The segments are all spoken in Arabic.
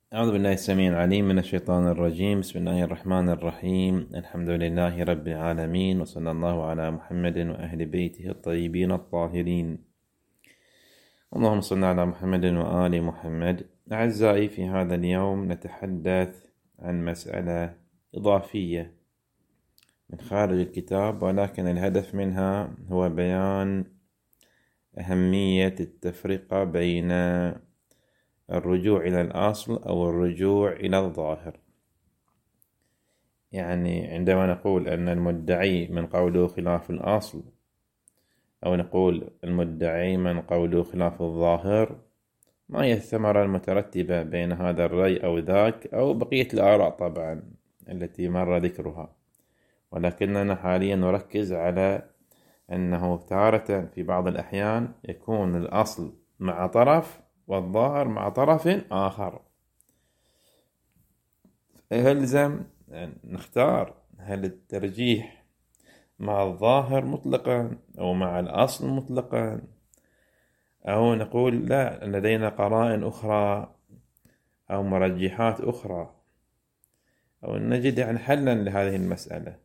أعوذ بالله السميع العليم من الشيطان الرجيم. بسم الله الرحمن الرحيم. الحمد لله رب العالمين، وصلى الله على محمد وأهل بيته الطيبين الطاهرين. اللهم صل على محمد وآل محمد. أعزائي، في هذا اليوم نتحدث عن مسألة إضافية من خارج الكتاب، ولكن الهدف منها هو بيان أهمية التفرقة بين الرجوع إلى الأصل أو الرجوع إلى الظاهر. يعني عندما نقول أن المدعي من قوله خلاف الأصل، أو نقول المدعي من قوله خلاف الظاهر، ما هي الثمرة المترتبة بين هذا الرأي أو ذاك أو بقية الآراء طبعا التي مر ذكرها، ولكننا حاليا نركز على أنه تارة في بعض الأحيان يكون الأصل مع طرف والظاهر مع طرف آخر، يلزم أن نختار هل الترجيح مع الظاهر مطلقا أو مع الأصل مطلقا، أو نقول لا، لدينا قرائن أخرى أو مرجحات أخرى، أو نجد حلا لهذه المسألة.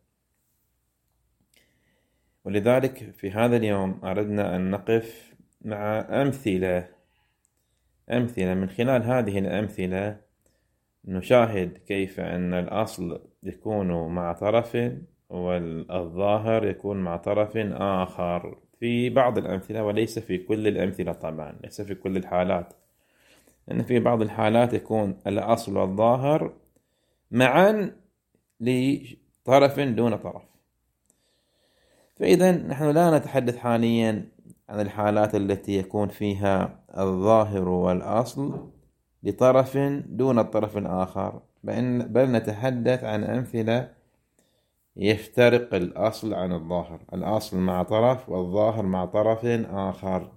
ولذلك في هذا اليوم أردنا أن نقف مع أمثلة. من خلال هذه الأمثلة نشاهد كيف أن الأصل يكون مع طرف والظاهر يكون مع طرف آخر في بعض الأمثلة، وليس في كل الأمثلة طبعا، ليس في كل الحالات، لأن في بعض الحالات يكون الأصل والظاهر معا لطرف دون طرف. فإذا نحن لا نتحدث حاليا عن الحالات التي يكون فيها الظاهر والأصل لطرف دون الطرف الآخر، بل نتحدث عن أمثلة يفترق الأصل عن الظاهر، الأصل مع طرف والظاهر مع طرف آخر.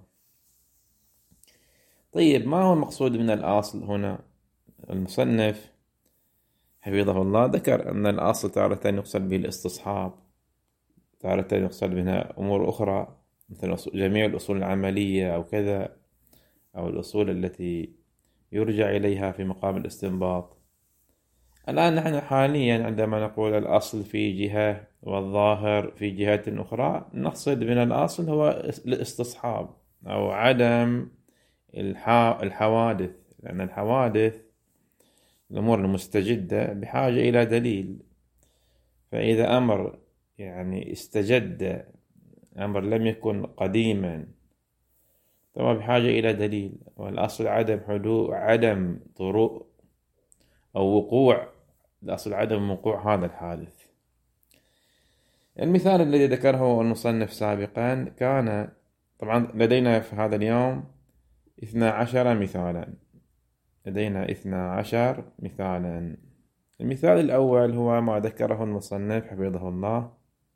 طيب، ما هو المقصود من الأصل هنا؟ المصنف حفظه الله ذكر أن الأصل تارة يقصد به الاستصحاب، تارة يقصد بها أمور أخرى مثل جميع الأصول العملية أو كذا، أو الأصول التي يرجع إليها في مقام الاستنباط. الآن نحن حاليا عندما نقول الأصل في جهة والظاهر في جهة أخرى، نقصد من الأصل هو الاستصحاب أو عدم الحوادث، لأن الحوادث الأمور المستجدة بحاجة إلى دليل. فإذا أمر استجد، أمر لم يكن قديما، طبعا بحاجة إلى دليل، والأصل عدم حدوث، عدم طروء أو وقوع، الأصل عدم وقوع هذا الحادث. المثال الذي ذكره المصنف سابقا كان، طبعا لدينا في هذا اليوم 12 مثالا، لدينا 12 مثالا. المثال الأول هو ما ذكره المصنف حفظه الله: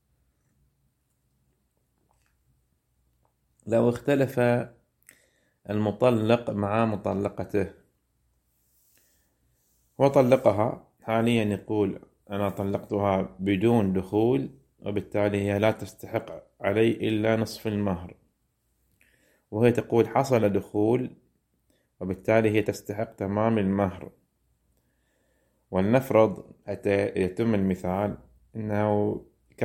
لو اختلف المطلق مع مطلقته وطلقها، حاليا يقول أنا طلقتها بدون دخول، وبالتالي هي لا تستحق علي إلا نصف المهر، وهي تقول حصل دخول وبالتالي هي تستحق تمام المهر. ولنفرض حتى يتم المثال أنه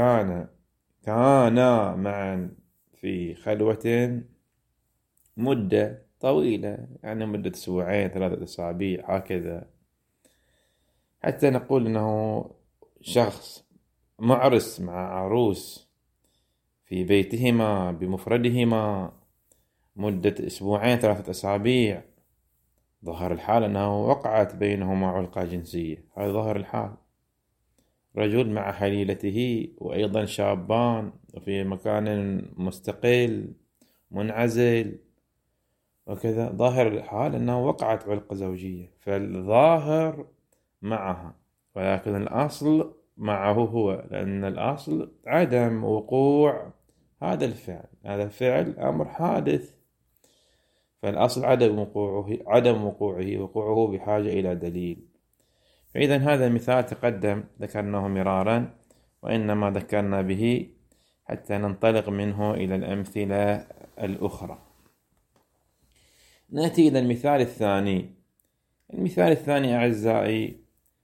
كانا معا في خلوة مدة طويلة، يعني مدة أسبوعين 3 أسابيع هكذا، حتى نقول أنه شخص معرس مع عروس في بيتهما بمفردهما مدة أسبوعين 3 أسابيع. ظهر الحال أنه وقعت بينهما علقة جنسية، هذا ظهر الحال، رجل مع حليلته وأيضا شابان وفي مكان مستقل منعزل وكذا، ظاهر الحال أنه وقعت علقة زوجية، فالظاهر معها، ولكن الأصل معه هو، لأن الأصل عدم وقوع هذا الفعل، هذا الفعل أمر حادث، فالأصل عدم وقوعه بحاجة إلى دليل. فإذا هذا المثال تقدم ذكرناه مرارا، وإنما ذكرنا به حتى ننطلق منه إلى الأمثلة الأخرى. نأتي إلى المثال الثاني: المثال الثاني أعزائي،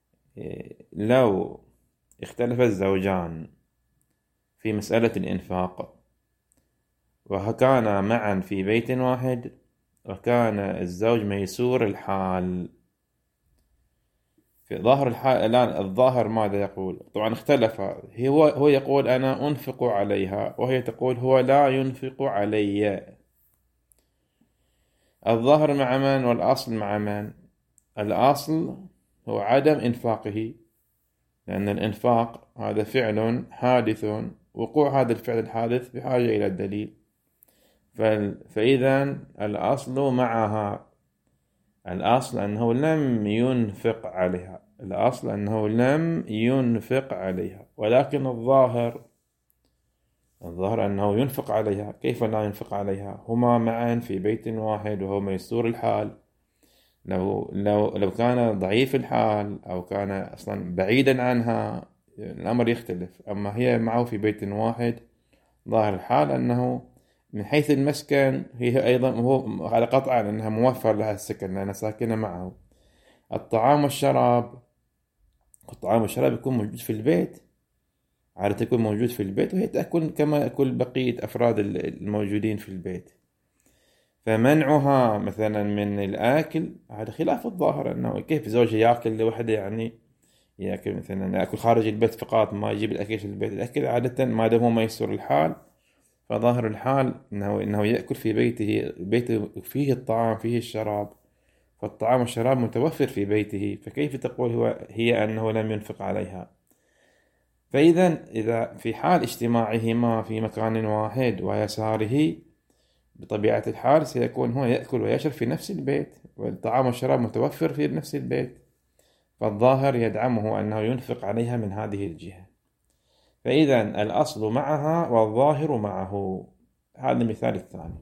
لو اختلف الزوجان في مسألة الإنفاق وكانا معا في بيت واحد، وكان الزوج ميسور الحال. في ظاهر الحال الآن، الظاهر ماذا يقول؟ طبعا اختلف، هو يقول أنا أنفق عليها، وهي تقول هو لا ينفق علي. الظاهر مع من والأصل مع من؟ الأصل هو عدم إنفاقه، لأن الإنفاق هذا فعل حادث، وقوع هذا الفعل الحادث بحاجة إلى الدليل. فإذا الأصل معها، الأصل أنه لم ينفق عليها، الأصل أنه لم ينفق عليها، ولكن الظاهر أنه ينفق عليها. كيف لا ينفق عليها؟ هما معا في بيت واحد وهو ميسور الحال. لو كان ضعيف الحال أو كان أصلا بعيدا عنها الأمر يختلف. أما هي معه في بيت واحد، ظاهر الحال أنه من حيث المسكن هي أيضا هو على قطعا أنها موفر لها السكن لأنها ساكنة معه. الطعام والشراب يكون موجود في البيت، عادة يكون موجود في البيت، وهي تأكل كما يأكل بقية أفراد الموجودين في البيت. فمنعها مثلا من الآكل هذا خلاف الظاهر، أنه كيف زوجها يأكل لوحده، يعني يأكل مثلا يأكل خارج البيت فقط، ما يجيب الأكل في البيت. الأكل عادة ما دام هو ميسور الحال، فظاهر الحال إنه يأكل في بيته فيه الطعام فيه الشراب، فالطعام والشراب متوفر في بيته، فكيف تقول هي أنه لم ينفق عليها؟ إذا في حال اجتماعهما في مكان واحد ويساره، بطبيعة الحال سيكون هو يأكل ويشرب في نفس البيت، والطعام والشراب متوفر في نفس البيت، فالظاهر يدعمه أنه ينفق عليها من هذه الجهة. فإذا الأصل معها والظاهر معه. هذا المثال الثاني.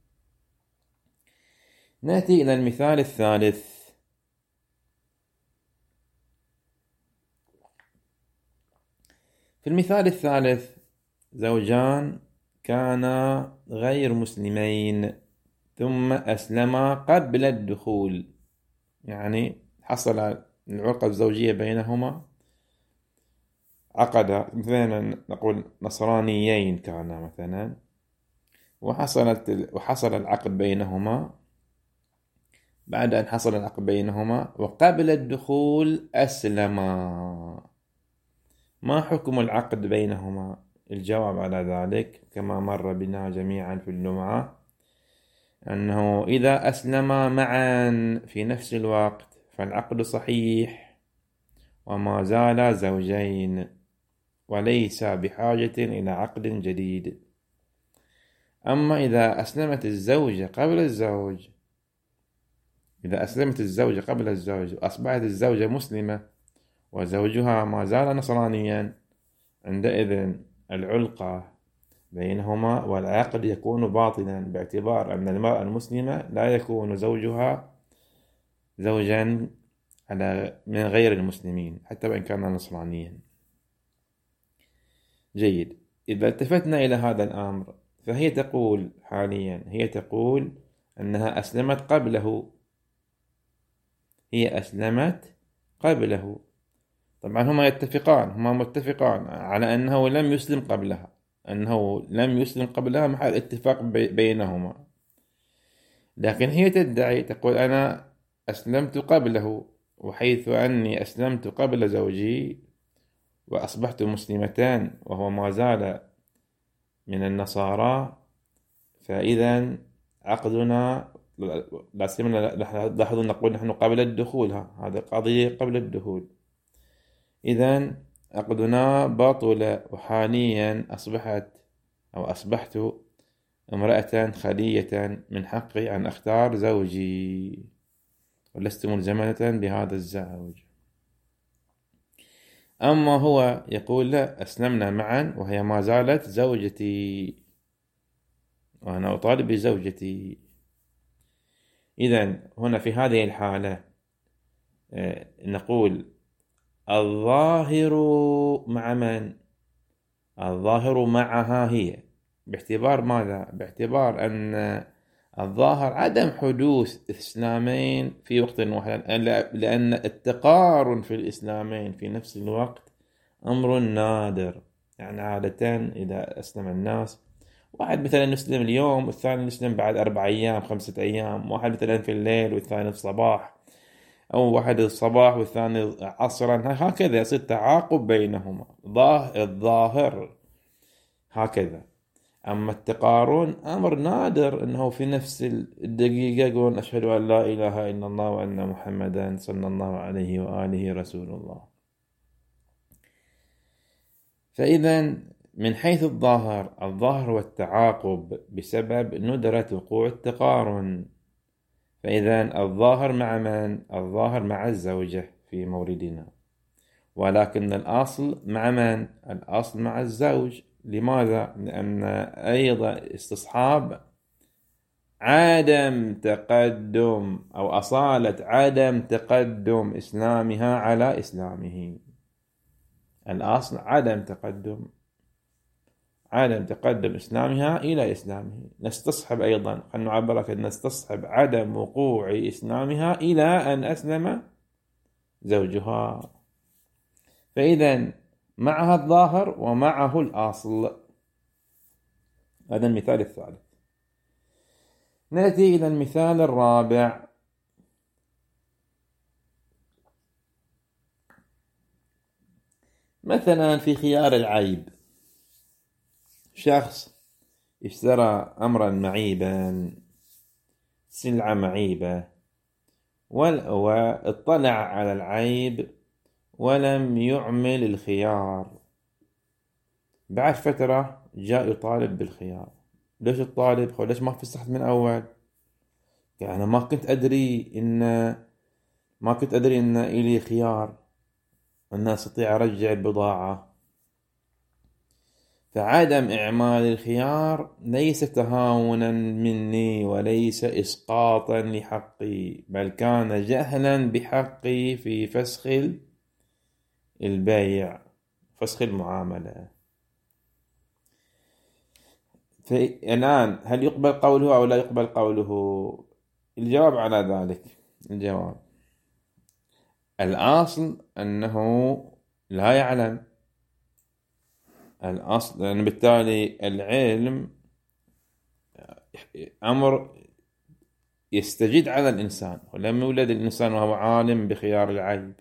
نأتي إلى المثال الثالث. في المثال الثالث زوجان كانا غير مسلمين ثم أسلما قبل الدخول، يعني حصل العلاقة الزوجية بينهما، عقد مثلا نقول نصرانيين كانا مثلا، وحصل العقد بينهما. بعد أن حصل العقد بينهما وقبل الدخول أسلما، ما حكم العقد بينهما؟ الجواب على ذلك كما مر بنا جميعا في اللمعة، أنه إذا أسلما معا في نفس الوقت فالعقد صحيح وما زال زوجين، وليس بحاجة إلى عقد جديد. أما إذا أسلمت الزوجة قبل الزوج، وأصبحت الزوجة مسلمة وزوجها ما زال نصرانيا، عندئذ العلقة بينهما والعقد يكون باطلا، باعتبار أن المرأة المسلمة لا يكون زوجها زوجا من غير المسلمين حتى وإن كان نصرانيا. جيد. إذا التفتنا إلى هذا الأمر، فهي تقول حاليا أنها أسلمت قبله، طبعا هما متفقان على أنه لم يسلم قبلها، محل اتفاق بينهما. لكن هي تدعي تقول أنا أسلمت قبله، وحيث أني أسلمت قبل زوجي وأصبحت مسلمتان وهو ما زال من النصارى، فإذا عقدنا لا سيما لاحظوا نقول نحن قبل الدخول، هذا قضية قبل الدخول، إذا عقدنا باطل، وحاليا أصبحت امرأة خالية من حقي أن أختار زوجي، ولست ملزمة بهذا الزوج. أما هو يقول لا، أسلمنا معا وهي ما زالت زوجتي وأنا أطالب بزوجتي. إذن هنا في هذه الحالة نقول الظاهر مع من؟ الظاهر معها هي، باعتبار ماذا؟ باعتبار أن الظاهر عدم حدوث إسلامين في وقت واحد، لأن التقارن في الإسلامين في نفس الوقت أمر نادر. يعني عادة إذا أسلم الناس، واحد مثلا يسلم اليوم والثاني يسلم بعد 4 أيام 5 أيام، واحد مثلا في الليل والثاني في الصباح، أو واحد الصباح والثاني عصرا، هكذا يصير تعاقب بينهما الظاهر هكذا. أما التقارن أمر نادر، أنه في نفس الدقيقة يقول أشهد أن لا إله إلا الله وأن محمدا صلى الله عليه وآله رسول الله. فإذا من حيث الظاهر والتعاقب بسبب ندرة وقوع التقارن. فإذا الظاهر مع من؟ الظاهر مع الزوجة في موردنا، ولكن الأصل مع من؟ الأصل مع الزوج. لماذا؟ لأن أيضا استصحاب عدم تقدم أو أصالة عدم تقدم إسلامها على إسلامه. الأصل عدم تقدم إسلامها إلى إسلامه. نستصحب أيضا، خلنا نعبر نستصحب عدم وقوع إسلامها إلى أن أسلم زوجها. فإذا معها الظاهر ومعه الأصل. هذا المثال الثالث. نأتي إلى المثال الرابع. مثلا في خيار العيب، شخص اشترى أمرا معيبا، سلعة معيبة، واطلع على العيب ولم يعمل الخيار. بعد فترة جاء يطالب بالخيار. ليش الطالب؟ ليش ما فسحت من أول؟ يعني أنا ما كنت أدري إن إلي خيار، أن أستطيع أرجع البضاعة. فعدم إعمال الخيار ليس تهاونا مني وليس إسقاطا لحقي، بل كان جهلا بحقي في فسخ البيع، فسخ المعاملة. الآن هل يقبل قوله أو لا يقبل قوله؟ الجواب على ذلك، الجواب الأصل أنه لا يعلم. الأصل لأن بالتالي العلم أمر يستجد على الإنسان، ولم يولد الإنسان وهو عالم بخيار العيب.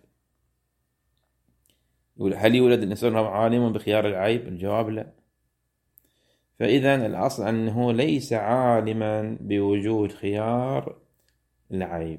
هل يولد الإنسان وهو عالم بخيار العيب؟ الجواب لا. فإذا الأصل أنه ليس عالما بوجود خيار العيب،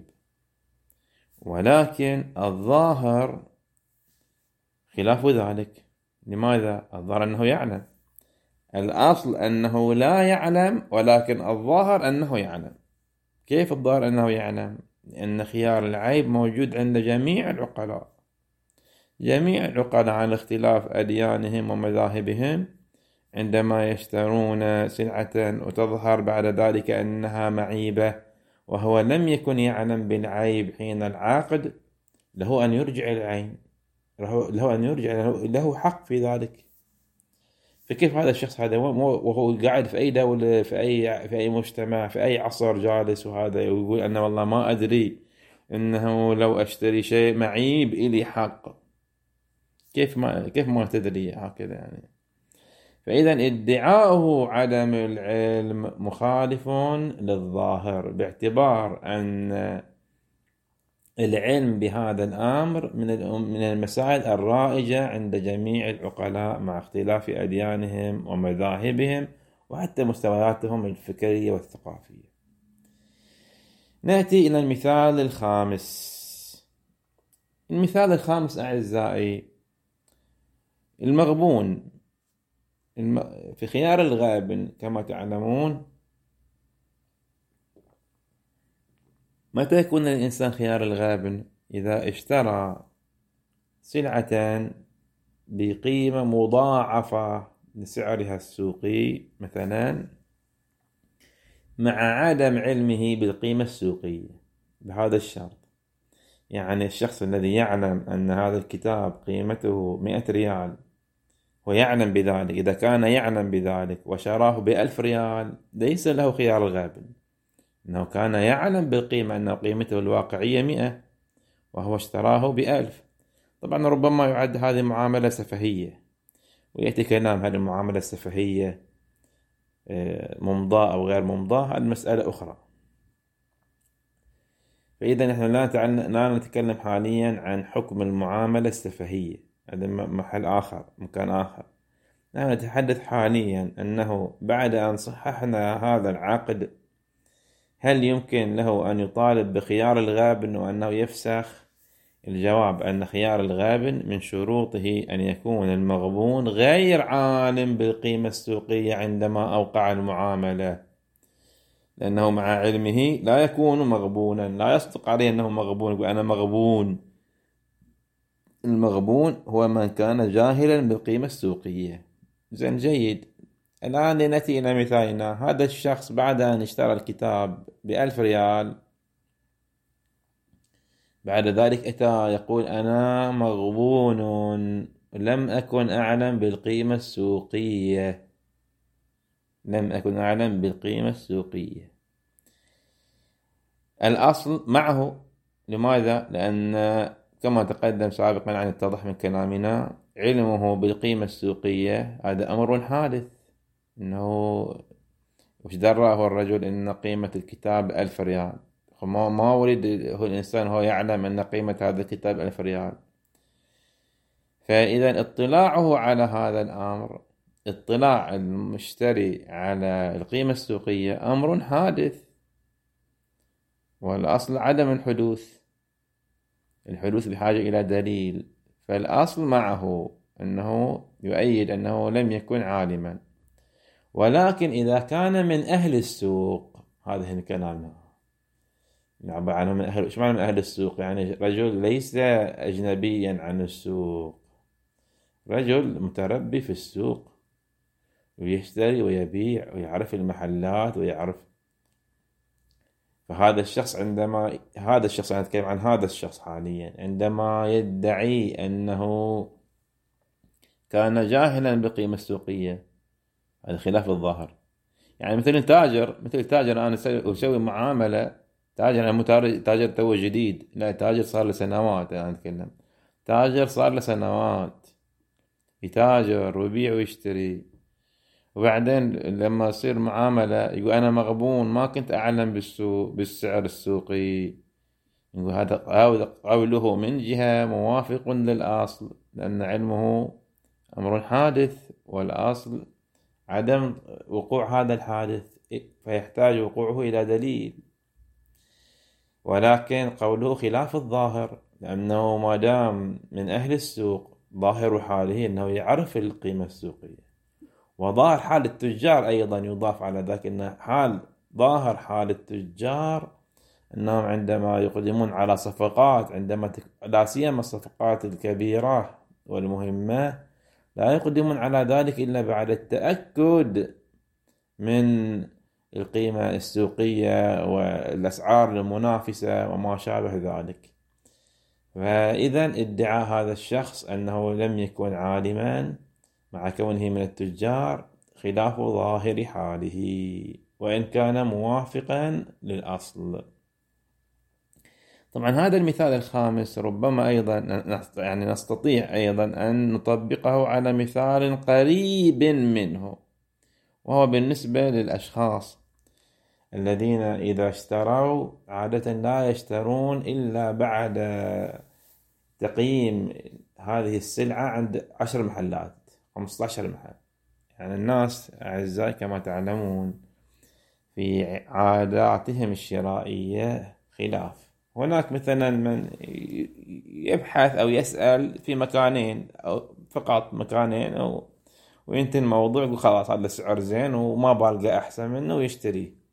ولكن الظاهر خلاف ذلك. لماذا؟ الظاهر أنه يعلم. الأصل أنه لا يعلم، ولكن الظاهر أنه يعلم. كيف الظاهر أنه يعلم؟ لأن خيار العيب موجود عند جميع العقلاء. جميع العقلاء عن اختلاف أديانهم ومذاهبهم عندما يشترون سلعة وتظهر بعد ذلك أنها معيبة وهو لم يكن يعلم بالعيب حين العقد، له أن يرجع العين، له أن يرجع، له حق في ذلك. فكيف هذا الشخص هذا وهو قاعد في أي دولة، في أي مجتمع، في أي عصر جالس، وهذا يقول أنا والله ما أدري إنه لو أشتري شيء معيب إلي حق؟ كيف ما تدري هكذا يعني؟ فإذا ادعاؤه عدم العلم مخالف للظاهر، باعتبار أن العلم بهذا الأمر من المسائل الرائجة عند جميع العقلاء مع اختلاف أديانهم ومذاهبهم وحتى مستوياتهم الفكرية والثقافية. نأتي إلى المثال الخامس. المثال الخامس أعزائي، المغبون. في خيار الغابن كما تعلمون، متى يكون الإنسان خيار الغابن؟ إذا اشترى سلعة بقيمة مضاعفة لسعرها السوقي مثلا، مع عدم علمه بالقيمة السوقية. بهذا الشرط، يعني الشخص الذي يعلم أن هذا الكتاب قيمته 100 ريال ويعلم بذلك، إذا كان يعلم بذلك وشراه ب1000 ريال، ليس له خيار الغابن. أنه كان يعلم بالقيمة، أن قيمته الواقعية 100 وهو اشتراه ب1000. طبعا ربما يعد هذه معاملة سفهية، ويأتي كلام هل المعاملة السفهية ممضاة أو غير ممضاة، هذه مسألة أخرى. فإذا نحن لا نتكلم حاليا عن حكم المعاملة السفهية، هذا محل آخر، مكان آخر. نحن نتحدث حاليا أنه بعد أن صححنا هذا العقد، هل يمكن له أن يطالب بخيار الغابن وأنه يفسخ؟ الجواب أن خيار الغابن من شروطه أن يكون المغبون غير عالم بالقيمة السوقية عندما أوقع المعاملة، لأنه مع علمه لا يكون مغبونا، لا يصدق عليه أنه مغبون، يقول أنا مغبون. المغبون هو من كان جاهلا بالقيمة السوقية. زين، جيد. الآن لنأتي إلى مثالنا. هذا الشخص بعد أن اشترى الكتاب ب1000 ريال، بعد ذلك أتى يقول أنا مغبون، لم أكن أعلم بالقيمة السوقية، لم أكن أعلم بالقيمة السوقية. الأصل معه. لماذا؟ لأن كما تقدم سابقا عن يتضح من كلامنا، علمه بالقيمة السوقية هذا أمر حادث. إنه وش دره الرجل إن قيمة الكتاب 1000 ريال؟ ما ولد هو الإنسان هو يعلم أن قيمة هذا الكتاب 1000 ريال. فإذا اطلاعه على هذا الأمر، اطلاع المشتري على القيمة السوقية أمر حادث، والأصل عدم الحدوث بحاجة إلى دليل. فالأصل معه أنه يؤيد أنه لم يكن عالما. ولكن إذا كان من أهل السوق، هذا هنا كلامنا، نعبر عنه من أهل. إيش معنى من أهل السوق؟ يعني رجل ليس أجنبيا عن السوق، رجل متربي في السوق ويشتري ويبيع ويعرف المحلات ويعرف. فهذا الشخص هذا الشخص، أنا أتكلم عن هذا الشخص حاليا، عندما يدعي أنه كان جاهلا بالقيمة السوقية، هذا خلاف الظاهر. يعني مثل تاجر أنا أسوي معاملة، تاجر، أنا تاجر تو جديد، لا تاجر صار له سنوات، أنا أتكلم تاجر صار له سنوات يتاجر ويبيع ويشتري، وبعدين لما يصير معاملة يقول أنا مغبون، ما كنت أعلم بالسعر السوقي. يقول هذا قوله من جهة موافق للأصل، لأن علمه أمر حادث، والأصل عدم وقوع هذا الحادث، فيحتاج وقوعه إلى دليل. ولكن قوله خلاف الظاهر، لأنه ما دام من أهل السوق ظاهر حاله أنه يعرف القيمة السوقية. وظاهر حال التجار أيضا يضاف على ذلك، أن ظاهر حال التجار أنهم عندما يقدمون على صفقات، لا سيما الصفقات الكبيرة والمهمة، لا يقدمون على ذلك إلا بعد التأكد من القيمة السوقية والأسعار المنافسة وما شابه ذلك. فإذا ادعى هذا الشخص أنه لم يكن عالما مع كونه من التجار خلاف ظاهر حاله، وإن كان موافقا للأصل. طبعا هذا المثال الخامس ربما أيضا نستطيع أيضا أن نطبقه على مثال قريب منه، وهو بالنسبة للأشخاص الذين إذا اشتروا عادة لا يشترون إلا بعد تقييم هذه السلعة عند 10 محلات 15 محل. يعني الناس أعزائي كما تعلمون في عاداتهم الشرائية خلاف. هناك مثلا من يبحث أو يسأل في مكانين أو فقط مكانين، وينتهي الموضوع يقول خلاص هذا سعر زين وما بلقى أحسن منه ويشتري.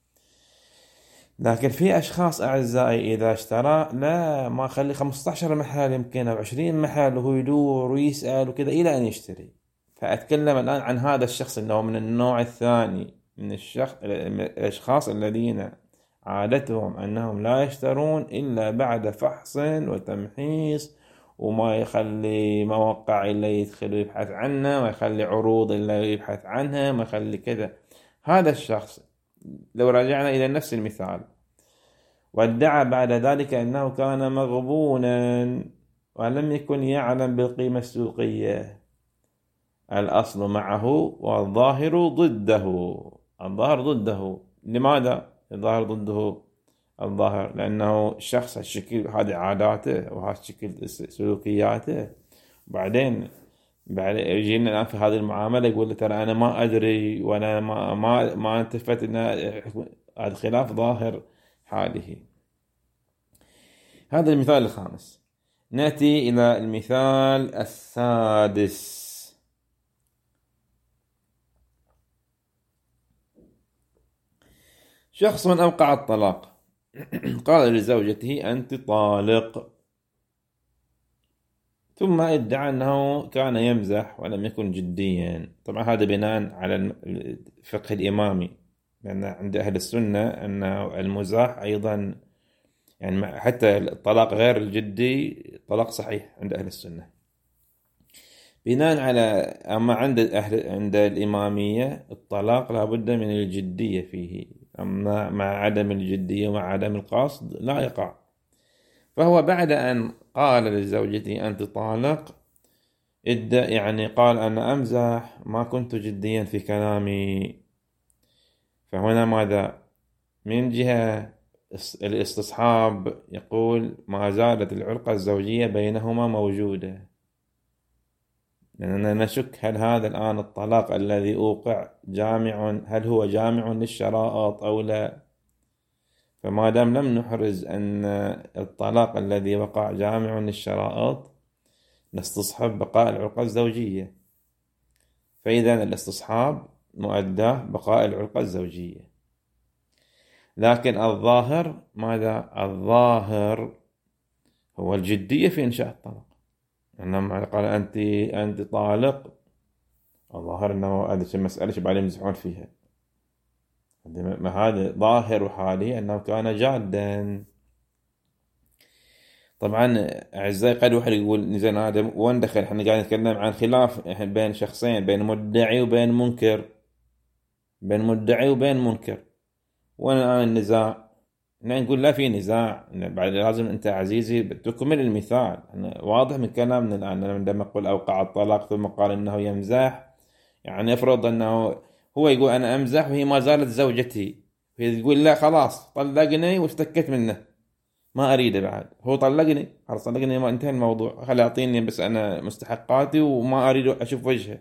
لكن في أشخاص أعزائي إذا اشترى لا ما خلي 15 محل يمكن أو 20 محل، وهو يدور ويسأل وكذا إلى أن يشتري. فأتكلم الآن عن هذا الشخص أنه من النوع الثاني من الأشخاص الذين عادتهم أنهم لا يشترون إلا بعد فحص وتمحيص، وما يخلي مواقع إلا يدخل ويبحث عنها، ما يخلي عروض إلا يبحث عنها، ما يخلي كذا. هذا الشخص لو رجعنا إلى نفس المثال، وادعى بعد ذلك أنه كان مغبونا ولم يكن يعلم بالقيمة السوقية، الأصل معه والظاهر ضده. الظاهر ضده. لماذا الظاهر ضده؟ الظاهر لأنه الشخص هالشكل، هذه عاداته وهالشكل سلوكياته، بعدين بعد يجينا الآن في هذه المعاملة يقول له ترى أنا ما أدري وأنا ما التفت إن هذا خلاف ظاهر حاله. هذا المثال الخامس. نأتي إلى المثال السادس. شخص أوقع الطلاق قال لزوجته أنت طالق، ثم ادعى أنه كان يمزح ولم يكن جديا. طبعا هذا بناء على الفقه الإمامي، لأن عند أهل السنة أن المزاح أيضا يعني حتى الطلاق غير الجدي طلاق صحيح عند أهل السنة. بناء على أما عند الإمامية الطلاق لابد من الجدية فيه، أما مع عدم الجدية ومع عدم القصد لا يقع. فهو بعد أن قال لزوجته أنت طالق يعني قال أنا أمزح ما كنت جديا في كلامي. فهنا ماذا؟ من جهة الاستصحاب يقول ما زالت العلاقة الزوجية بينهما موجودة، لأننا نشك هل هذا الآن الطلاق الذي أوقع جامع، هل هو جامع للشرائط أو لا. فما دام لم نحرز أن الطلاق الذي وقع جامع للشرائط نستصحب بقاء العلاقة الزوجية، فإذا الاستصحاب مؤداه بقاء العلاقة الزوجية. لكن الظاهر ماذا؟ الظاهر هو الجدية في إنشاء الطلاق. إنما قال أنت طالق، الظاهر أنه هذه المسألة شباب يمزحون فيها، هذا ظاهر حالي أنه كان جادا. طبعا أعزائي قد واحد يقول زين هذا وين دخل؟ احنا قاعدين نتكلم عن خلاف بين شخصين، بين مدعي وبين منكر، بين مدعي وبين منكر، وين الآن النزاع؟ نقول لا في نزاع، بعد لازم أنت عزيزي تكمل المثال. واضح من كلامنا الآن عندما أقول أوقع الطلاق ثم قال إنه يمزح، يعني افرض أنه هو يقول أنا أمزح وهي ما زالت زوجتي، وهي تقول لا خلاص طلقني واستكت منه ما أريده بعد، هو طلقني خلاص طلقني ما انتهى الموضوع، خلي أعطيني بس أنا مستحقاتي وما أريد أشوف وجهه.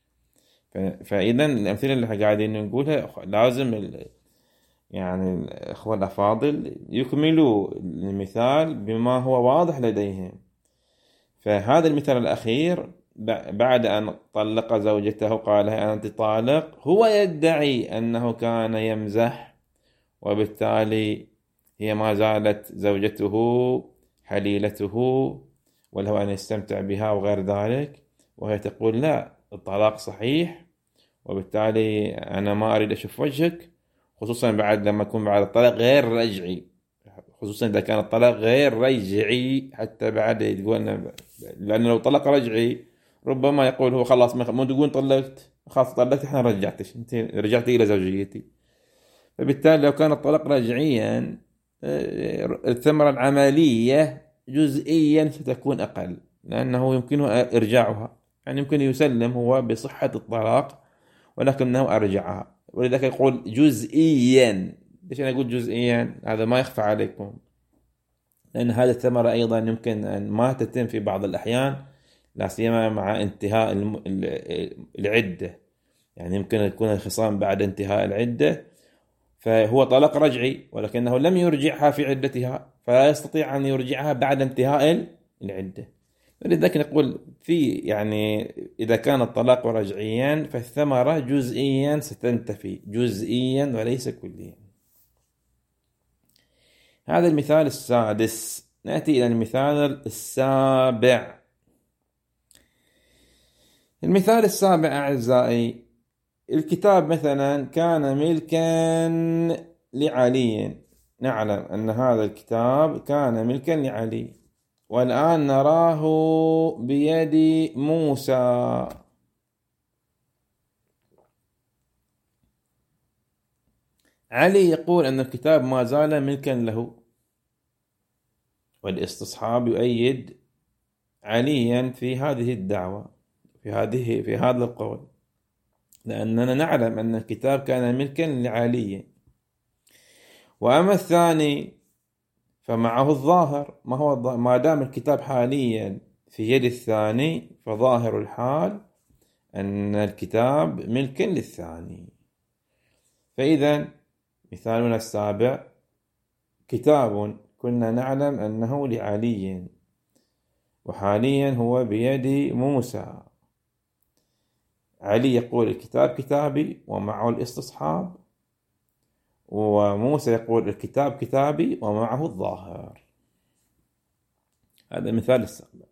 فإذا الأمثلة اللي قاعدين نقولها لازم يعني الأخوة الأفاضل يكملوا المثال بما هو واضح لديهم. فهذا المثال الأخير بعد أن طلق زوجته قال لها أنت طالق، هو يدعي أنه كان يمزح، وبالتالي هي ما زالت زوجته حليلته وله أن يستمتع بها وغير ذلك، وهي تقول لا الطلاق صحيح وبالتالي أنا ما أريد أشوف وجهك، خصوصا بعد لما يكون بعد الطلاق غير رجعي، خصوصا إذا كان الطلاق غير رجعي حتى بعد يقول، لأنه لو طلاق رجعي ربما يقول هو خلاص ما تقول طلقت خلاص طلقت احنا رجعتش انت رجعتي إلى زوجيتي. فبالتالي لو كان الطلاق رجعيا الثمرة العملية جزئيا ستكون أقل، لأنه يمكنه إرجاعها، يعني يمكن يسلم هو بصحة الطلاق ولكنه أرجعها، ولذلك يقول جزئيا. ليش أنا أقول جزئيا؟ هذا ما يخفى عليكم، لأن هذه الثمرة أيضا يمكن أن ما تتم في بعض الأحيان، لا سيما مع انتهاء العدة، يعني يمكن يكون الخصام بعد انتهاء العدة، فهو طلاق رجعي ولكنه لم يرجعها في عدتها، فلا يستطيع أن يرجعها بعد انتهاء العدة. لذلك نقول في يعني إذا كان الطلاق رجعيا فالثمرة جزئيا ستنتفي، جزئيا وليس كليا. هذا المثال السادس. نأتي إلى المثال السابع. المثال السابع أعزائي، الكتاب مثلا كان ملكا لعلي، نعلم أن هذا الكتاب كان ملكا لعلي والآن نراه بيد موسى. علي يقول أن الكتاب ما زال ملكا له، والاستصحاب يؤيد عليا في هذه الدعوة، في هذا القول، لأننا نعلم أن الكتاب كان ملكا لعلي. وأما الثاني فمعه الظاهر. ما هو الظاهر؟ ما دام الكتاب حاليا في يد الثاني فظاهر الحال أن الكتاب ملك للثاني. فإذا مثالنا السابع: كتاب كنا نعلم أنه لعلي وحاليا هو بيد موسى. علي يقول الكتاب كتابي ومعه الاستصحاب، وموسى يقول الكتاب كتابي ومعه الظاهر. هذا المثال السابع.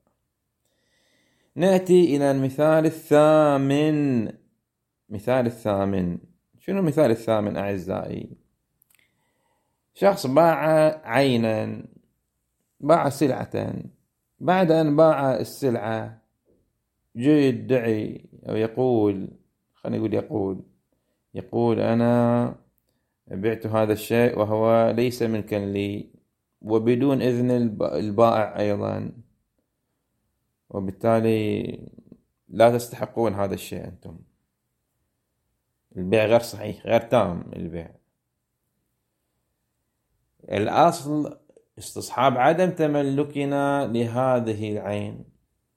نأتي إلى المثال الثامن. مثال الثامن. شنو المثال الثامن أعزائي؟ شخص باع عينا، باع سلعة، بعد أن باع السلعة جاء يدعي أو يقول، خلينا يقول أنا بعت هذا الشيء وهو ليس ملكا لي، وبدون إذن البائع أيضا، وبالتالي لا تستحقون هذا الشيء أنتم. البيع غير صحيح، غير تام البيع. الأصل استصحاب عدم تملكنا لهذه العين،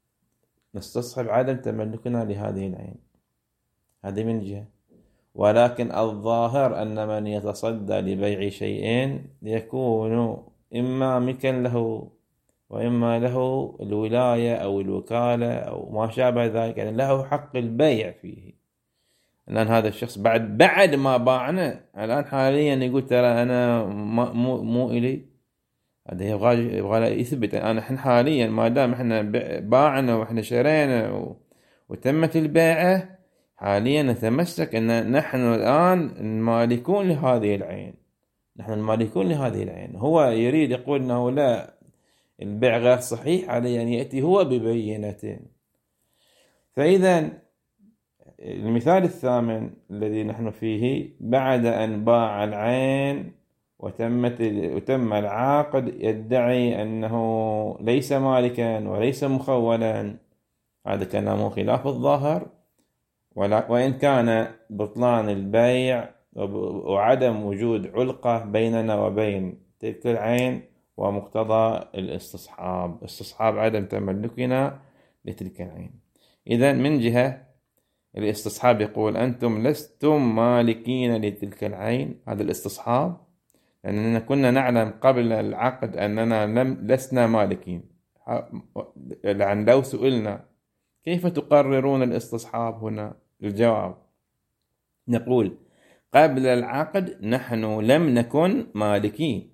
نستصحب عدم تملكنا لهذه العين، هذه من جهة. ولكن الظاهر أن من يتصدى لبيع شيء يكون إما ملكا له وإما له الولاية أو الوكالة أو ما شابه ذلك، يعني له حق البيع فيه. الآن هذا الشخص بعد ما باعنا الآن حاليا يقول ترى أنا مو إلي. هذا يبغى يثبت الآن إحنا حاليا ما دام إحنا باعنا وإحنا شرينا وتمت البيعة، حاليا نتمسك أن نحن الآن المالكون لهذه العين، نحن المالكون لهذه العين. هو يريد يقول أنه لا، البيع غير صحيح، عليه أن يأتي هو ببينة. فإذا المثال الثامن الذي نحن فيه: بعد أن باع العين وتم العقد يدعي أنه ليس مالكا وليس مخولا. هذا كلامه خلاف الظاهر، وإن كان بطلان البيع وعدم وجود علقة بيننا وبين تلك العين ومقتضى استصحاب عدم تملكنا لتلك العين. إذن من جهة الاستصحاب يقول أنتم لستم مالكين لتلك العين، هذا الاستصحاب، لأننا كنا نعلم قبل العقد أننا لسنا مالكين. لأن لو سئلنا كيف تقررون الاستصحاب هنا، الجواب نقول قبل العقد نحن لم نكن مالكين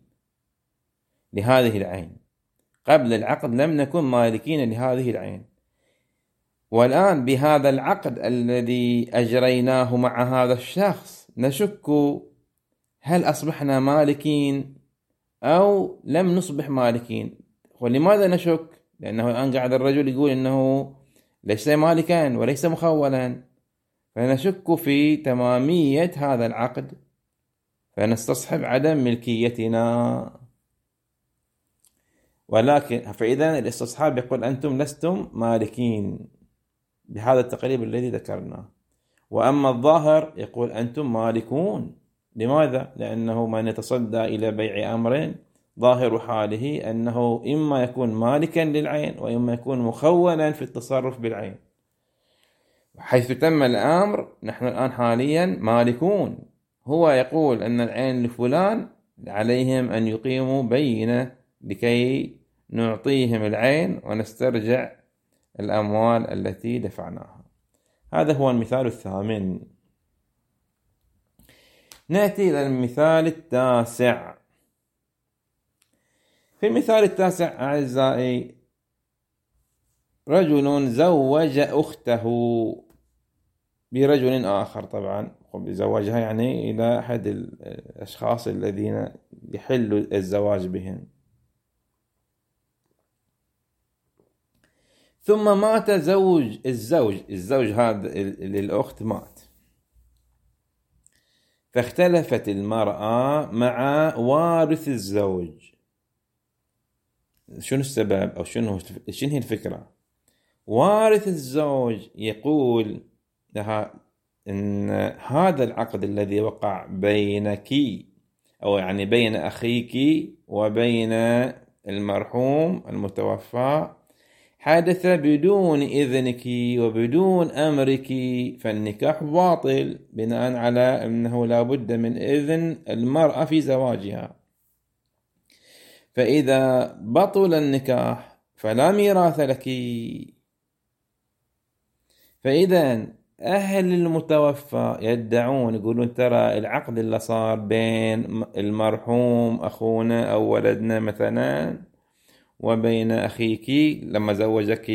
لهذه العين، قبل العقد لم نكن مالكين لهذه العين. والآن بهذا العقد الذي أجريناه مع هذا الشخص نشك هل أصبحنا مالكين أو لم نصبح مالكين. ولماذا نشك؟ لأنه الآن قاعد الرجل يقول إنه ليس مالكا وليس مخولا، فنشك في تمامية هذا العقد، فنستصحب عدم ملكيتنا. ولكن فإذا الاستصحاب يقول أنتم لستم مالكين بهذا التقريب الذي ذكرناه. وأما الظاهر يقول أنتم مالكون. لماذا؟ لأنه من يتصدى إلى بيع أمر ظاهر حاله أنه إما يكون مالكا للعين وإما يكون مخولا في التصرف بالعين. حيث تم الأمر نحن الآن حاليا مالكون. هو يقول أن العين لفلان، عليهم أن يقيموا بينة لكي نعطيهم العين ونسترجع الأموال التي دفعناها. هذا هو المثال الثامن. نأتي إلى المثال التاسع. في المثال التاسع أعزائي رجل زوج أخته برجل آخر، طبعا زوجها يعني إلى أحد الأشخاص الذين يحل الزواج بهم. ثم مات الزوج هذا للأخت مات، فاختلفت المرأة مع وارث الزوج. شنو السبب أو شنو هي الفكرة؟ وارث الزوج يقول لها إن هذا العقد الذي وقع بينك، أو يعني بين أخيك وبين المرحوم المتوفى، حدث بدون إذنك وبدون أمرك، فالنكاح باطل بناء على أنه لا بد من إذن المرأة في زواجها. فإذا بطل النكاح فلا ميراث لك. فإذا أهل المتوفى يدعون، يقولون ترى العقد اللي صار بين المرحوم أخونا أو ولدنا مثلا وبين أخيك لما زوجك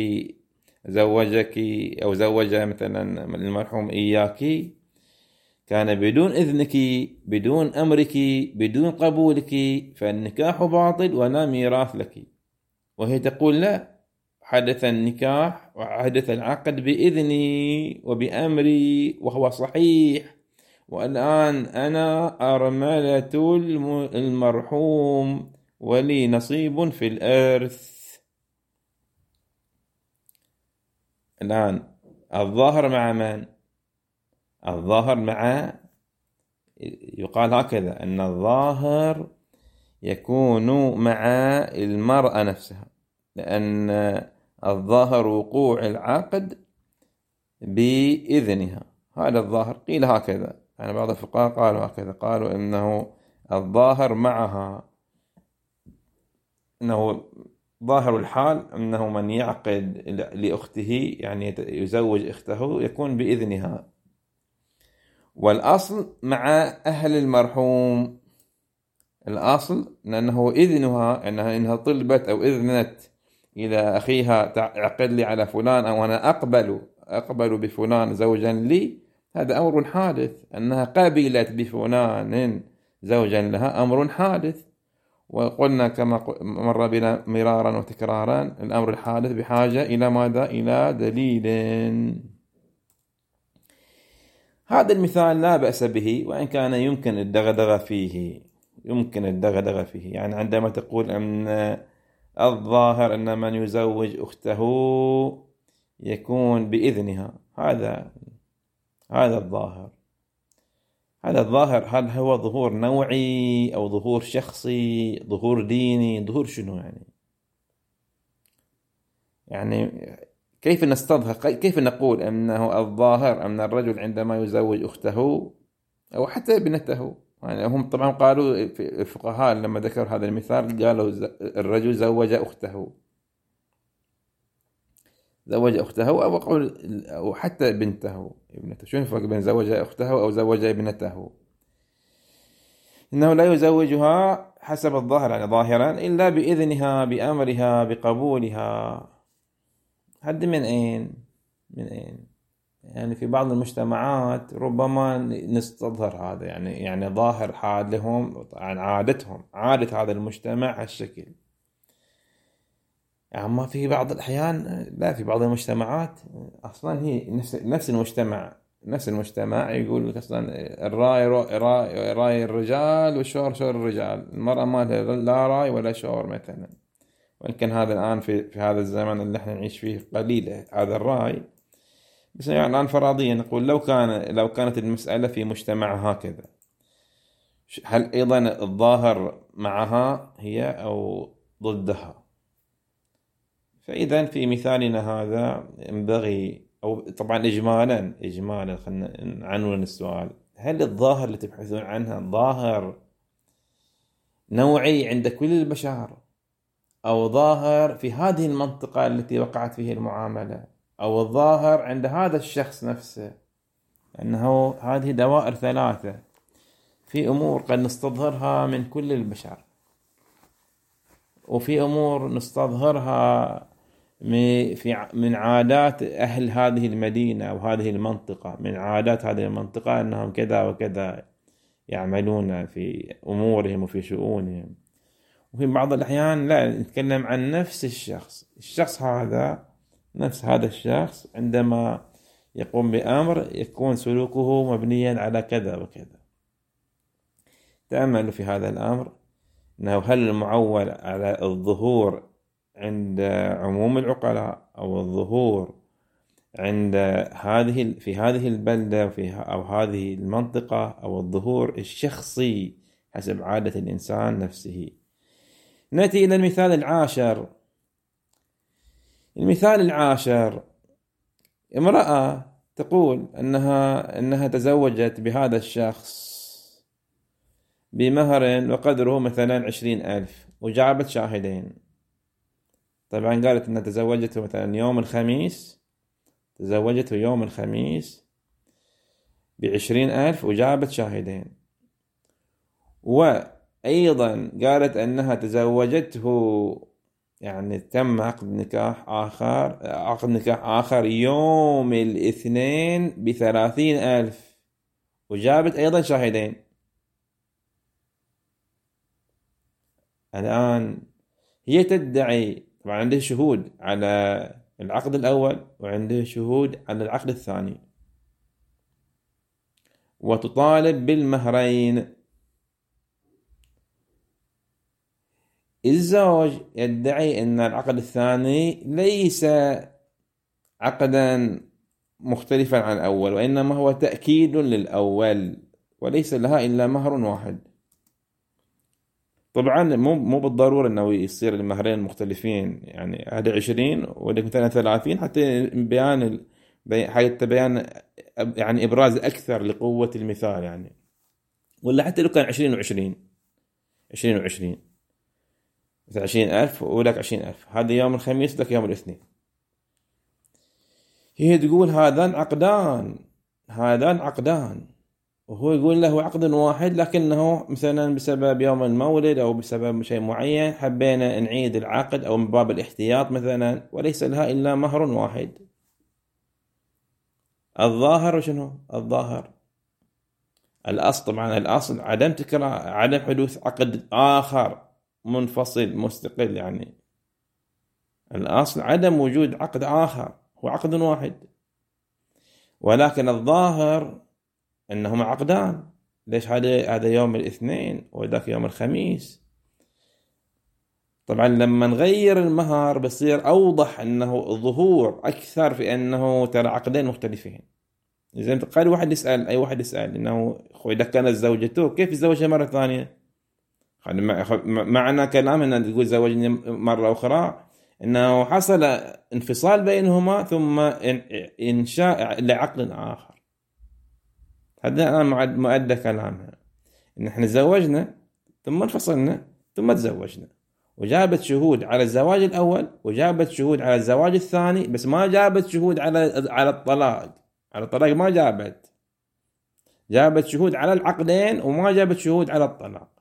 أو زوج مثلا المرحوم إياك، كان بدون إذنك، بدون أمرك، بدون قبولك، فالنكاح باطل ولا ميراث لك. وهي تقول لا، حدث النكاح وحدث العقد بإذني وبأمري وهو صحيح، والآن أنا أرملة المرحوم ولي نصيب في الإرث. الآن الظاهر مع من؟ الظاهر مع، يقال هكذا أن الظاهر يكون مع المرأة نفسها، لأن الظاهر وقوع العقد بإذنها، هذا الظاهر. قيل هكذا، يعني بعض الفقهاء قالوا هكذا، قالوا إنه الظاهر معها، إنه ظاهر الحال أنه من يعقد لأخته يعني يزوج أخته يكون بإذنها، والأصل مع أهل المرحوم. الأصل أنه إذنها، إنها طلبت أو إذنت إلى أخيها تعقد لي على فلان، أو أنا أقبل بفلان زوجا لي، هذا أمر حادث. أنها قبلت بفلان زوجا لها أمر حادث. وقلنا كما مر بنا مرارا وتكرارا، الأمر الحادث بحاجة إلى ماذا؟ إلى دليل. هذا المثال لا بأس به، وإن كان يمكن الدغدغة فيه، يعني عندما تقول أن الظاهر أن من يزوج أخته يكون بإذنها، هذا الظاهر. هل هو ظهور نوعي أو ظهور شخصي، ظهور ديني، ظهور شنو يعني كيف نستظهر، كيف نقول أنه الظاهر أن الرجل عندما يزوج أخته أو حتى ابنته، يعني هم طبعا قالوا في الفقهاء لما ذكروا هذا المثال قالوا الرجل زوج أخته أو حتى ابنته. شو الفرق بين زوج أخته أو زوج ابنته؟ إنه لا يزوجها حسب الظاهر، يعني ظاهرا، إلا بإذنها، بأمرها، بقبولها. هذا من أين؟ يعني في بعض المجتمعات ربما نستظهر هذا، يعني ظاهر حالهم، عن عادتهم، عادة هذا المجتمع هالشكل. يعني ما في بعض الأحيان، لا، في بعض المجتمعات أصلا هي نفس المجتمع يقول أصلا الرأي رأي الرجال والشور شور الرجال، المرأة ما لها لا رأي ولا شور مثلا. وإن كان هذا الآن في هذا الزمن اللي احنا نعيش فيه قليل هذا الرأي، بس يعني الآن فرضيا نقول لو كانت المسألة في مجتمع هكذا، هل أيضا الظاهر معها هي أو ضدها؟ فإذا في مثالنا هذا ينبغي، أو طبعا إجمالا خلينا نعنون السؤال، هل الظاهر اللي تبحثون عنها ظاهر نوعي عند كل البشر، أو ظاهر في هذه المنطقة التي وقعت فيه المعاملة، أو الظاهر عند هذا الشخص نفسه؟ أنه هذه دوائر ثلاثة، في أمور قد نستظهرها من كل البشر، وفي أمور نستظهرها من عادات أهل هذه المدينة أو هذه المنطقة، من عادات هذه المنطقة أنهم كذا وكذا يعملون في أمورهم وفي شؤونهم. وفي بعض الأحيان لا، نتكلم عن نفس الشخص هذا، نفس هذا الشخص عندما يقوم بأمر يكون سلوكه مبنيا على كذا وكذا. تأملوا في هذا الأمر، أنه هل المعول على الظهور عند عموم العقلاء، أو الظهور عند في هذه البلدة أو هذه المنطقة، أو الظهور الشخصي حسب عادة الإنسان نفسه. نأتي إلى المثال العاشر. المثال العاشر: امرأة تقول أنها تزوجت بهذا الشخص بمهر وقدره مثلا 20,000، وجابت شاهدين. طبعا قالت أنها تزوجته مثلا يوم الخميس، تزوجته يوم الخميس ب20,000 وجابت شاهدين. وأيضا قالت أنها تزوجته، يعني تم عقد نكاح آخر يوم الاثنين ب30,000 وجابت أيضا شاهدين. الآن هي تدعي، طبعا عنده شهود على العقد الأول وعنده شهود على العقد الثاني، وتطالب بالمهرين. الزوج يدعي أن العقد الثاني ليس عقدا مختلفا عن الأول، وإنما هو تأكيد للأول، وليس لها إلا مهر واحد. طبعا مو بالضرورة أنه يصير المهرين مختلفين، يعني هذا 20 وده مثلا 30، حتى بيان يعني إبراز أكثر لقوة المثال يعني. ولا حتى لو كان 20 و20، 20 و20، مثلا 20,000 ولك 20,000، هذا يوم الخميس لك يوم الاثنين. هي تقول هذان عقدان، وهو يقول له عقد واحد، لكنه مثلا بسبب يوم المولد أو بسبب شيء معين حبينا نعيد العقد، أو من باب الاحتياط مثلا، وليس لها إلا مهر واحد. الظاهر وشنو الظاهر؟ الأصل طبعا، الأصل عدم حدوث عقد آخر منفصل مستقل، يعني الأصل عدم وجود عقد آخر، هو عقد واحد. ولكن الظاهر أنهما عقدان. ليش هذا يوم الاثنين وذاك يوم الخميس؟ طبعا لما نغير المهر بصير أوضح أنه الظهور أكثر في أنه ترى عقدين مختلفين. إذا قال أي واحد يسأل أنه إذا كانت زوجته كيف يتزوجها مرة ثانية؟ معنى كلام أن تقول زوجني مرة أخرى أنه حصل انفصال بينهما ثم إنشاء لعقد آخر. هذا الآن مؤدى كلامها، إن إحنا تزوجنا ثم انفصلنا ثم تزوجنا، وجابت شهود على الزواج الأول وجابت شهود على الزواج الثاني، بس ما جابت شهود على الطلاق. على الطلاق ما جابت شهود على العقدين وما جابت شهود على الطلاق.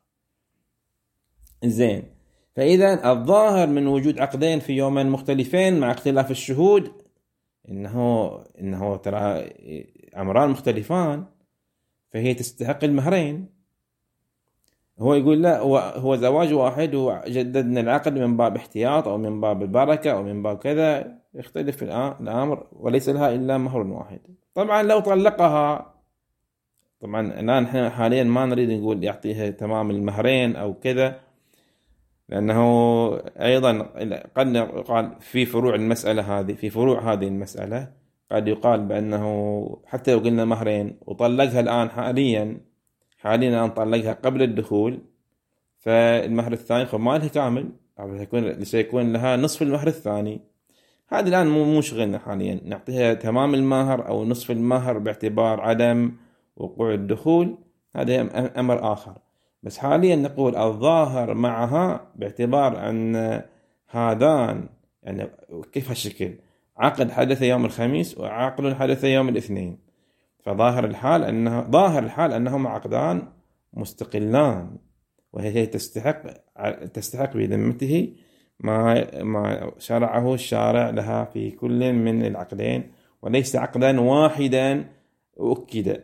زين، فإذا الظاهر من وجود عقدين في يومين مختلفين مع اختلاف الشهود إنه ترى أمران مختلفان، فهي تستحق المهرين. هو يقول لا، هو زواج واحد وجددنا العقد من باب احتياط أو من باب البركة أو من باب كذا، يختلف الأمر، وليس لها إلا مهر واحد. طبعا لو طلقها، طبعا الآن نحن حاليا ما نريد نقول يعطيها تمام المهرين أو كذا، لأنه أيضا قد يقال في فروع المسألة هذه، في فروع هذه المسألة قد يقال بأنه حتى لو قلنا مهرين وطلقها الآن حاليا الآن طلقها قبل الدخول، فالمهر الثاني ما لها كامل، سيكون لها نصف المهر الثاني. هذا الآن مو شغلنا حاليا، نعطيها تمام المهر أو نصف المهر باعتبار عدم وقوع الدخول، هذا أمر آخر. بس حاليا نقول الظاهر معها باعتبار أن هذان يعني كيف هالشكل، عقد حدث يوم الخميس وعقد حدث يوم الاثنين، فظاهر الحال أنهما عقدان مستقلان، وهي تستحق بذمته ما شرعه الشارع لها في كل من العقدين، وليس عقدا واحدا أكد.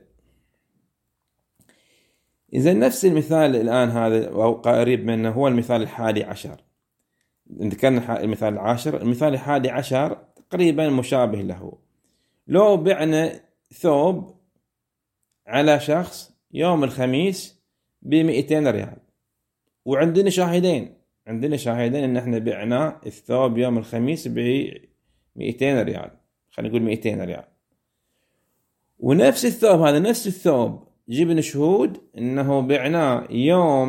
إذا نفس المثال الآن هذا أو قريب منه هو المثال 11. ذكرنا المثال 10، المثال 11 تقريبا مشابه له. لو بعنا ثوب على شخص يوم الخميس ب200 ريال. وعندنا شاهدين، ان احنا بعنا الثوب يوم الخميس ب200 ريال، خلينا نقول 200 ريال. ونفس الثوب هذا، نفس الثوب، جبنا شهود انه بعناه يوم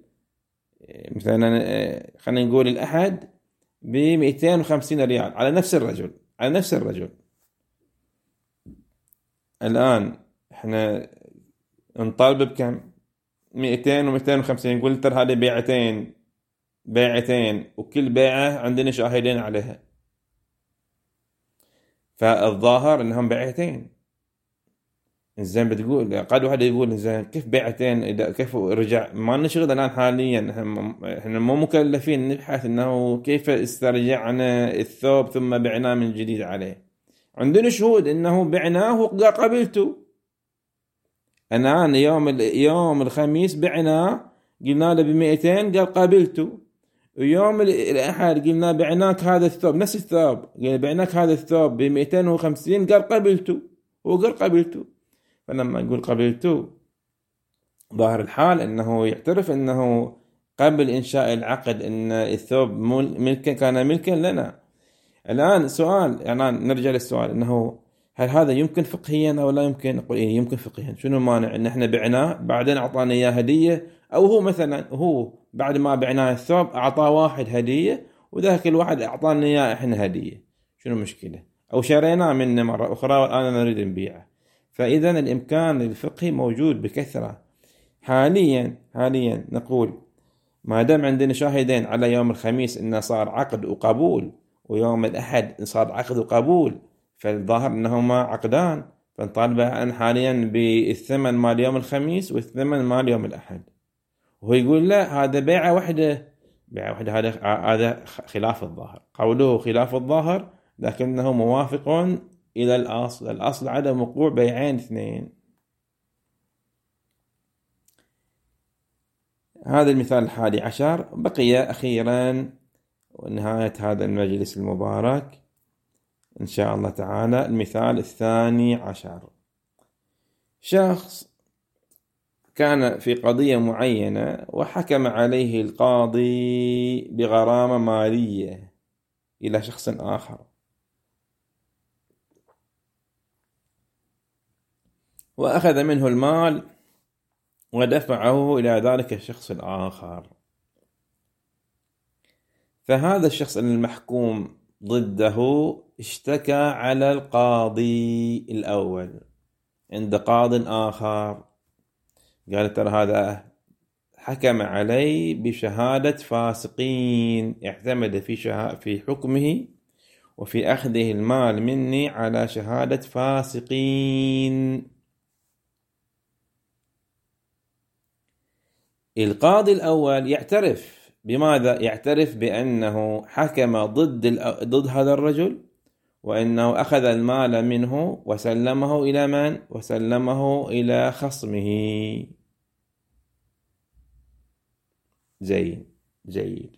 مثلا خلينا نقول الأحد ب250 ريال على نفس الرجل. الآن احنا نطالب بكم؟ 200 و250. نقول ترى هذه بيعتين وكل بيعة عندنا شاهدين عليها، فالظاهر انهم بيعتين. زين بتقول قد واحد يقول زين كيف بيعتين؟ اذا كيف رجع؟ ما نشغل الان حاليا، احنا مو مكلفين نبحث انه كيف استرجعنا الثوب ثم بعناه من جديد عليه. عندنا شهود انه بعناه وقبلته. الان يوم الخميس بعناه، قلنا له ب200، قال قبلته. ويوم الأحد قلنا بعناك هذا الثوب، نفس الثوب، قال بعناك هذا الثوب ب250، قال قبلته. وقال قبلته. فلما يقول قبلته، ظاهر الحال أنه يعترف أنه قبل إنشاء العقد أن الثوب كان ملكا لنا. الآن سؤال، يعني نرجع للسؤال، أنه هل هذا يمكن فقهيا أو لا يمكن؟ نقول إيه يمكن فقهيا. شنو المانع أن احنا بعناه بعدين أعطانا إياه هدية، أو هو مثلا هو بعد ما بعناه الثوب أعطاه واحد هدية وذاك الواحد أعطانا إياه إحنا هدية، شنو المشكلة؟ أو شريناه منه مرة أخرى والآن نريد نبيعه. فإذا الإمكان الفقهي موجود بكثرة. حاليا نقول ما دام عندنا شاهدين على يوم الخميس إنه صار عقد وقبول، ويوم الأحد صار عقد وقبول، فالظاهر أنهما عقدان، فنطالب أن حاليا بالثمن مال يوم الخميس والثمن مال يوم الأحد. وهو يقول لا، هذا بيعة واحدة. هذا خلاف الظاهر، قوله خلاف الظاهر، لكنه موافق إلى الأصل عدم وقوع بيعين اثنين. هذا المثال 11. بقي أخيرا ونهاية هذا المجلس المبارك إن شاء الله تعالى المثال 12. شخص كان في قضية معينة وحكم عليه القاضي بغرامة مالية إلى شخص آخر، وأخذ منه المال ودفعه إلى ذلك الشخص الآخر. فهذا الشخص المحكوم ضده اشتكى على القاضي الأول عند قاض آخر، قال ترى هذا حكم علي بشهادة فاسقين، اعتمد في حكمه وفي أخذه المال مني على شهادة فاسقين. القاضي الأول يعترف بماذا؟ يعترف بأنه حكم ضد هذا الرجل، وأنه أخذ المال منه وسلمه إلى من؟ وسلمه إلى خصمه. جيد.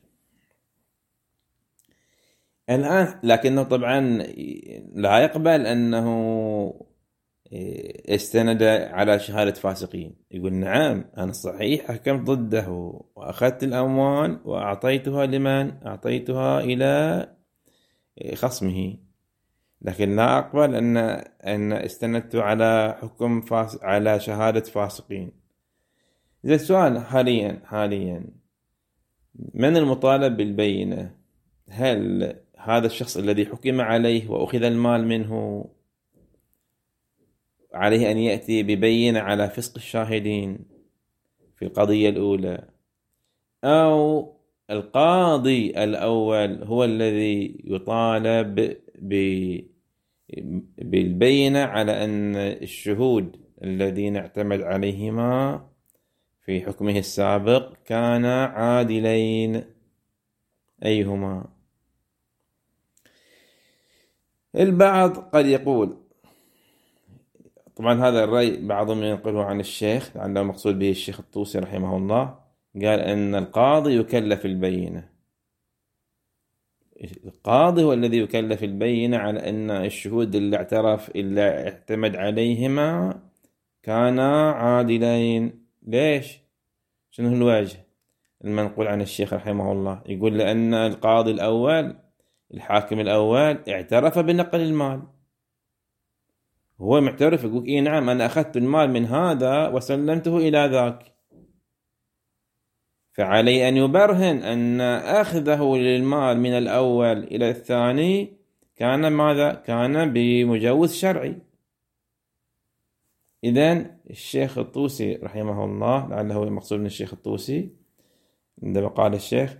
الآن لكنه طبعا لا يقبل أنه استند على شهادة فاسقين. يقول نعم أنا صحيح حكمت ضده وأخذت الأموال وأعطيتها لمن؟ أعطيتها إلى خصمه، لكن لا أقبل أن استندت على على شهادة فاسقين. إذا السؤال حاليا من المطالب بالبينة؟ هل هذا الشخص الذي حكم عليه وأخذ المال منه عليه أن يأتي ببينة على فسق الشاهدين في القضية الأولى، أو القاضي الأول هو الذي يطالب بالبينة على أن الشهود الذين اعتمد عليهما في حكمه السابق كانا عادلين؟ أيهما؟ البعض قد يقول، طبعا هذا الرأي بعضهم ينقله عن الشيخ، لعله مقصود به الشيخ الطوسي رحمه الله، قال أن القاضي يكلف البينة. القاضي هو الذي يكلف البينة على أن الشهود اللي اعتمد عليهما كانا عادلين. ليش؟ شنو الوجه المنقول عن الشيخ رحمه الله؟ يقول لأن القاضي الأول الحاكم الأول اعترف بنقل المال، هو معترف، يقول إيه نعم أنا أخذت المال من هذا وسلمته إلى ذاك، فعلي أن يبرهن أن أخذه للمال من الأول إلى الثاني كان ماذا؟ كان بمجوز شرعي. إذن الشيخ الطوسي رحمه الله، لعله المقصود من الشيخ الطوسي عندما قال الشيخ،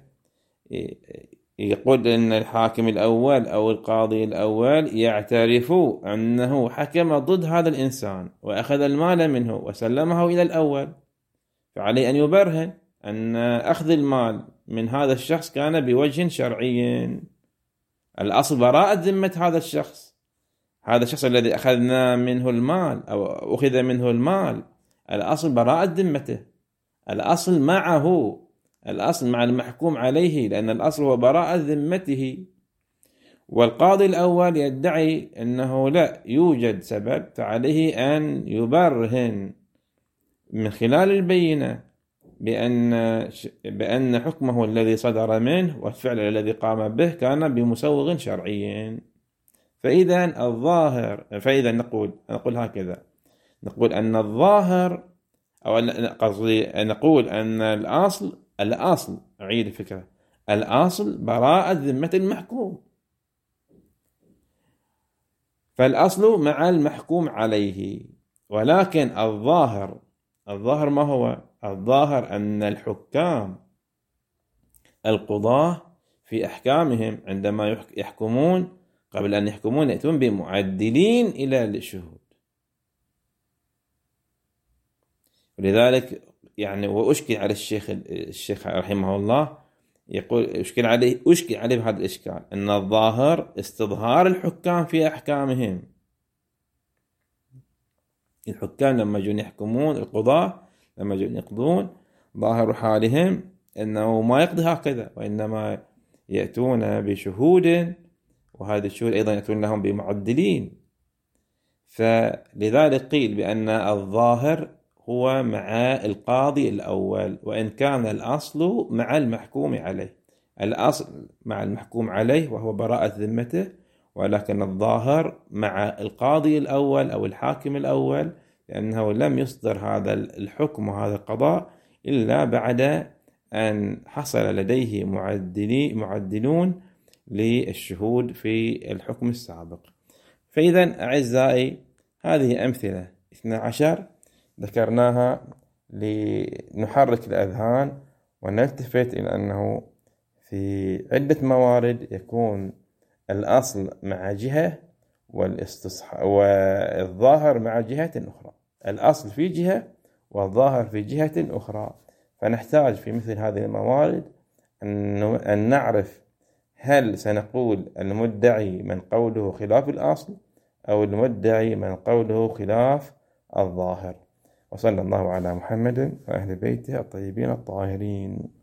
يقول أن الحاكم الأول أو القاضي الأول يعترف أنه حكم ضد هذا الإنسان وأخذ المال منه وسلمه إلى الأول، فعليه أن يبرهن أن أخذ المال من هذا الشخص كان بوجه شرعي. الأصل براءة ذمة هذا الشخص، هذا الشخص الذي أخذنا منه المال أو أخذ منه المال، الأصل براءة ذمته، الأصل معه، الأصل مع المحكوم عليه، لأن الأصل هو براءة ذمته. والقاضي الأول يدعي أنه لا يوجد سبب، فعليه أن يبرهن من خلال البينة بأن حكمه الذي صدر منه والفعل الذي قام به كان بمسوغ شرعي. فإذا الظاهر، فإذا نقول هكذا، نقول أن الظاهر، أو قصدي نقول أن الأصل أعيد الفكرة، الأصل براءة ذمة المحكوم، فالأصل مع المحكوم عليه. ولكن الظاهر ما هو؟ الظاهر أن الحكام القضاة في أحكامهم عندما يحكمون، قبل أن يحكمون يأتون بمعدلين إلى الشهود. ولذلك يعني وأشكل على الشيخ رحمه الله، يقول أشكل عليه بهذا الإشكال، أن الظاهر استظهار الحكام في أحكامهم. الحكام لما يجون يحكمون، القضاة لما يجون يقضون، ظاهر حالهم أنه ما يقضي هكذا، وإنما يأتون بشهود، وهذه الشهود أيضا يأتون لهم بمعدلين. فلذلك قيل بأن الظاهر هو مع القاضي الأول، وإن كان الأصل مع المحكوم عليه، الأصل مع المحكوم عليه وهو براءة ذمته، ولكن الظاهر مع القاضي الأول أو الحاكم الأول، لأنه لم يصدر هذا الحكم وهذا القضاء إلا بعد أن حصل لديه معدلون للشهود في الحكم السابق. فإذا أعزائي، هذه أمثلة 12 ذكرناها لنحرك الأذهان ونلتفت إلى أنه في عدة موارد يكون الأصل مع جهة والظاهر مع جهة أخرى، الأصل في جهة والظاهر في جهة أخرى. فنحتاج في مثل هذه الموارد أن نعرف هل سنقول المدعي من قوله خلاف الأصل، أو المدعي من قوله خلاف الظاهر. وصلى الله على محمد وأهل بيته الطيبين الطاهرين.